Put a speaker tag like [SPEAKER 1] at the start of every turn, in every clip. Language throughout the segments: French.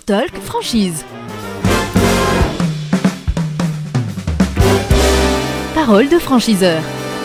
[SPEAKER 1] Talk Franchise. Parole de franchiseur.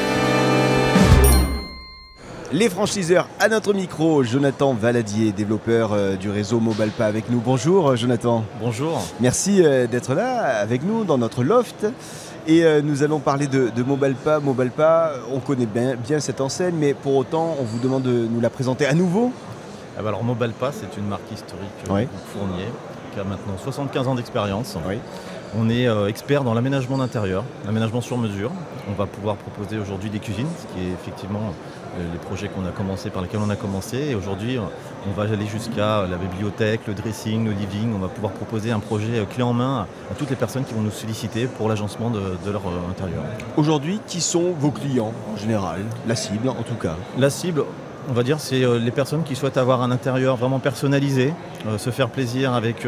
[SPEAKER 2] Les franchiseurs à notre micro, Jonathan Valadier, développeur du réseau Mobalpa avec nous. Bonjour Jonathan.
[SPEAKER 3] Bonjour.
[SPEAKER 2] Merci d'être là avec nous dans notre loft. Et nous allons parler de Mobalpa. Mobalpa, on connaît bien cette enseigne, mais pour autant, on vous demande de nous la présenter à nouveau.
[SPEAKER 3] Alors Mobalpa, c'est une marque historique du groupe Fournier qui a maintenant 75 ans d'expérience.
[SPEAKER 2] Oui.
[SPEAKER 3] On est expert dans l'aménagement d'intérieur, l'aménagement sur mesure. On va pouvoir proposer aujourd'hui des cuisines, ce qui est effectivement les projets par lesquels on a commencé. Et aujourd'hui, on va aller jusqu'à la bibliothèque, le dressing, le living. On va pouvoir proposer un projet clé en main à toutes les personnes qui vont nous solliciter pour l'agencement de leur intérieur.
[SPEAKER 2] Aujourd'hui, qui sont vos clients en général? La cible en tout cas.
[SPEAKER 3] La cible, on va dire, c'est les personnes qui souhaitent avoir un intérieur vraiment personnalisé, se faire plaisir avec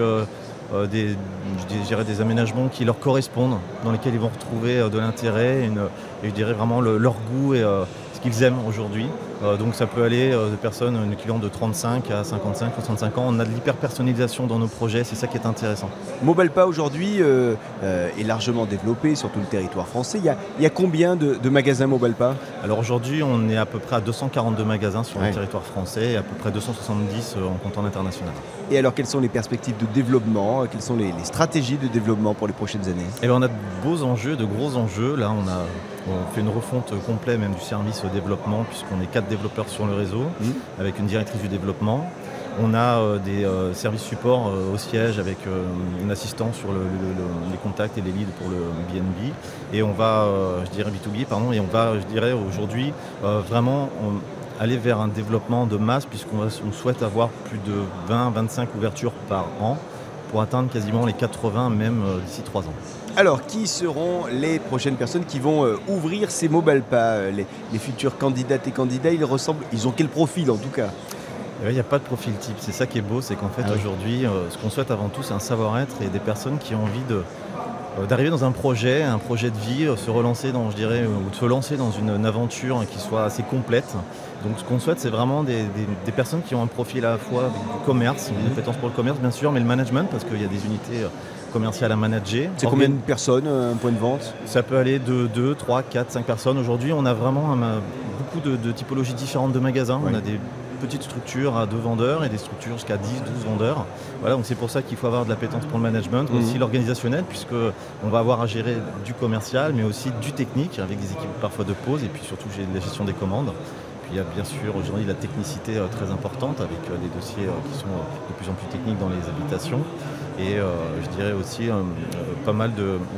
[SPEAKER 3] des aménagements qui leur correspondent, dans lesquels ils vont retrouver de l'intérêt et je dirais vraiment leur goût et ce qu'ils aiment aujourd'hui. Donc ça peut aller de personnes, une cliente de 35 à 55, 65 ans. On a de l'hyper-personnalisation dans nos projets, c'est ça qui est intéressant.
[SPEAKER 2] Mobalpa aujourd'hui est largement développé sur tout le territoire français. Il y a combien de magasins Mobalpa?
[SPEAKER 3] Alors aujourd'hui, on est à peu près à 242 magasins sur le territoire français et à peu près 270 en comptant l'international.
[SPEAKER 2] Et alors, quelles sont les perspectives de développement? Quelles sont les stratégies de développement pour les prochaines années?
[SPEAKER 3] Et bien, on a de beaux enjeux, de gros enjeux. Là, on fait une refonte complète même du service développement puisqu'on est 4 développeurs sur le réseau avec une directrice du développement. On a des services support au siège avec une assistante sur les contacts et les leads pour le BNB. Et on va, B2B, et on va, aujourd'hui vraiment aller vers un développement de masse puisqu'on souhaite avoir plus de 20-25 ouvertures par an pour atteindre quasiment les 80 même d'ici 3 ans.
[SPEAKER 2] Alors, qui seront les prochaines personnes qui vont ouvrir ces Mobalpa? Les futurs candidates et candidats, ils ont quel profil en tout cas?
[SPEAKER 3] Il n'y a pas de profil type, c'est ça qui est beau, c'est qu'en fait aujourd'hui, ce qu'on souhaite avant tout, c'est un savoir-être et des personnes qui ont envie d'arriver dans un projet de vie, se relancer ou de se lancer dans une aventure qui soit assez complète. Donc ce qu'on souhaite, c'est vraiment des personnes qui ont un profil à la fois du commerce, une appétence pour le commerce bien sûr, mais le management, parce qu'il y a des unités commerciales à manager.
[SPEAKER 2] C'est combien de personnes, un point de vente?
[SPEAKER 3] Ça peut aller de 2, 3, 4, 5 personnes. Aujourd'hui, on a vraiment beaucoup de typologies différentes de magasins. On a des petites structures à 2 vendeurs et des structures jusqu'à 10, 12 vendeurs. Voilà, donc c'est pour ça qu'il faut avoir de l'appétence pour le management, aussi l'organisationnel, puisqu'on va avoir à gérer du commercial, mais aussi du technique, avec des équipes parfois de pause, et puis surtout la gestion des commandes. Puis il y a bien sûr aujourd'hui la technicité très importante, avec des dossiers qui sont de plus en plus techniques dans les habitations. Et je dirais aussi pas mal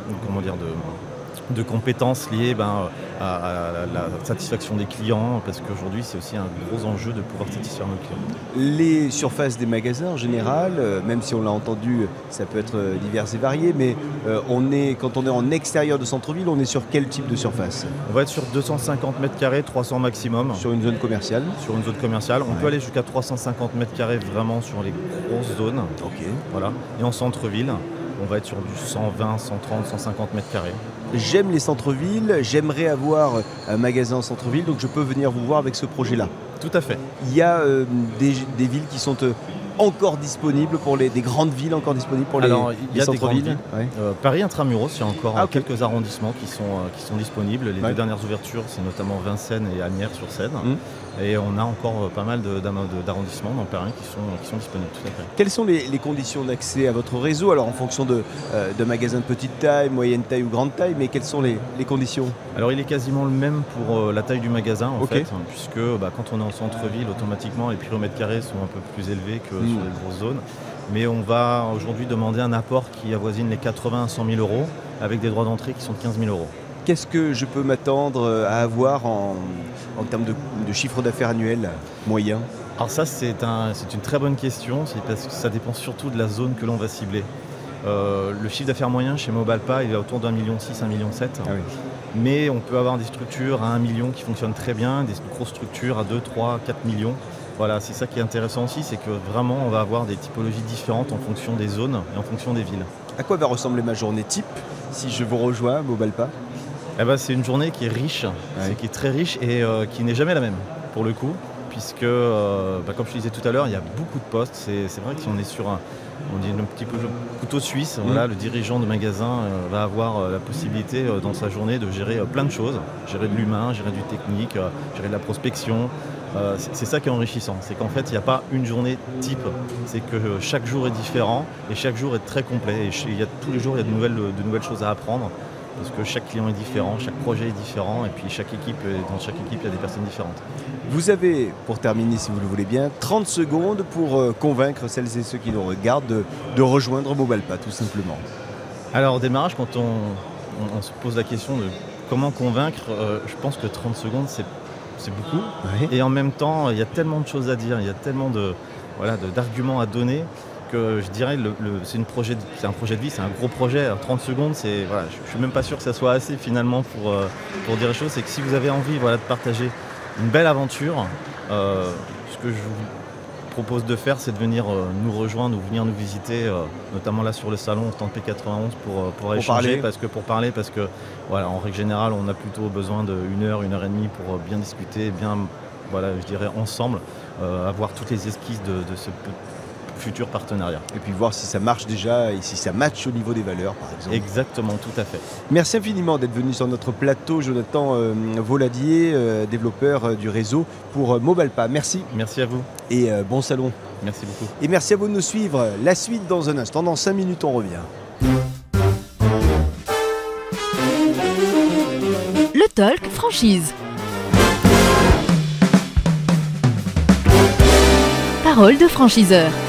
[SPEAKER 3] de compétences liées à la satisfaction des clients, parce qu'aujourd'hui c'est aussi un gros enjeu de pouvoir satisfaire nos clients.
[SPEAKER 2] Les surfaces des magasins en général, même si on l'a entendu, ça peut être divers et varié, mais quand on est en extérieur de centre-ville, on est sur quel type de surface?
[SPEAKER 3] On va être sur 250 m², 300 maximum.
[SPEAKER 2] Sur une zone commerciale?
[SPEAKER 3] Sur une zone commerciale. On peut aller jusqu'à 350 m² vraiment sur les grosses zones.
[SPEAKER 2] Ok.
[SPEAKER 3] Voilà. Et en centre-ville, on va être sur du 120, 130, 150 m².
[SPEAKER 2] J'aime les centres-villes, j'aimerais avoir un magasin en centre-ville, donc je peux venir vous voir avec ce projet-là.
[SPEAKER 3] Tout à fait.
[SPEAKER 2] Il y a des villes qui sont encore disponibles pour des grandes villes encore disponibles pour les centres-villes.
[SPEAKER 3] Paris Intramuros, il y a encore quelques arrondissements qui sont disponibles. Les 2 dernières ouvertures, c'est notamment Vincennes et Asnières-sur-Seine. Et on a encore pas mal d'arrondissements dans Paris qui sont disponibles. Tout à fait.
[SPEAKER 2] Quelles sont les conditions d'accès à votre réseau? Alors en fonction de magasins de petite taille, moyenne taille ou grande taille, mais quelles sont les conditions?
[SPEAKER 3] Alors il est quasiment le même pour la taille du magasin en fait, puisque quand on est en centre-ville, automatiquement les prix au mètre carré sont un peu plus élevés que sur les grosses zones. Mais on va aujourd'hui demander un apport qui avoisine les 80 à 100 000 euros avec des droits d'entrée qui sont de 15 000 euros.
[SPEAKER 2] Qu'est-ce que je peux m'attendre à avoir en termes de chiffre d'affaires annuel moyen?
[SPEAKER 3] Alors ça, c'est une très bonne question, c'est parce que ça dépend surtout de la zone que l'on va cibler. Le chiffre d'affaires moyen chez Mobalpa, il est autour d'1,6 million, 1,7 million. Mais on peut avoir des structures à 1 million qui fonctionnent très bien, des grosses structures à 2, 3, 4 millions. Voilà, c'est ça qui est intéressant aussi, c'est que vraiment on va avoir des typologies différentes en fonction des zones et en fonction des villes.
[SPEAKER 2] À quoi va ressembler ma journée type si je vous rejoins, Mobalpa?
[SPEAKER 3] C'est une journée qui est riche, qui est très riche et qui n'est jamais la même pour le coup. puisque, comme je le disais tout à l'heure, il y a beaucoup de postes. C'est vrai que si on est sur on dit un petit peu le couteau suisse, voilà, le dirigeant de magasin va avoir la possibilité dans sa journée de gérer plein de choses, gérer de l'humain, gérer du technique, gérer de la prospection. C'est ça qui est enrichissant, c'est qu'en fait il n'y a pas une journée type, c'est que chaque jour est différent et chaque jour est très complet et tous les jours il y a de nouvelles choses à apprendre parce que chaque client est différent, chaque projet est différent et puis dans chaque équipe il y a des personnes différentes.
[SPEAKER 2] Vous avez, pour terminer si vous le voulez bien, 30 secondes pour convaincre celles et ceux qui nous regardent de rejoindre Mobalpa tout simplement.
[SPEAKER 3] Alors au démarrage, quand on se pose la question de comment convaincre, je pense que 30 secondes c'est beaucoup.
[SPEAKER 2] Oui.
[SPEAKER 3] Et en même temps, il y a tellement de choses à dire, il y a tellement d'arguments à donner que je dirais c'est un projet de vie, c'est un gros projet. Alors 30 secondes, je ne suis même pas sûr que ça soit assez finalement pour dire les choses. C'est que si vous avez envie de partager une belle aventure, ce que je vous propose de faire, c'est de venir nous rejoindre ou venir nous visiter, notamment là sur le salon au stand P91 pour échanger, pour parler, parce que en règle générale, on a plutôt besoin d'1 heure, 1 heure et demie pour bien discuter, bien, je dirais ensemble, avoir toutes les esquisses de ce futur partenariat.
[SPEAKER 2] Et puis voir si ça marche déjà et si ça matche au niveau des valeurs, par exemple.
[SPEAKER 3] Exactement, tout à fait.
[SPEAKER 2] Merci infiniment d'être venu sur notre plateau, Jonathan Voladier, développeur du réseau pour Mobalpa. Merci.
[SPEAKER 3] Merci à vous.
[SPEAKER 2] Et bon salon.
[SPEAKER 3] Merci beaucoup.
[SPEAKER 2] Et merci à vous de nous suivre. La suite dans un instant. Dans 5 minutes, on revient.
[SPEAKER 1] Le Talk Franchise. Parole de franchiseur.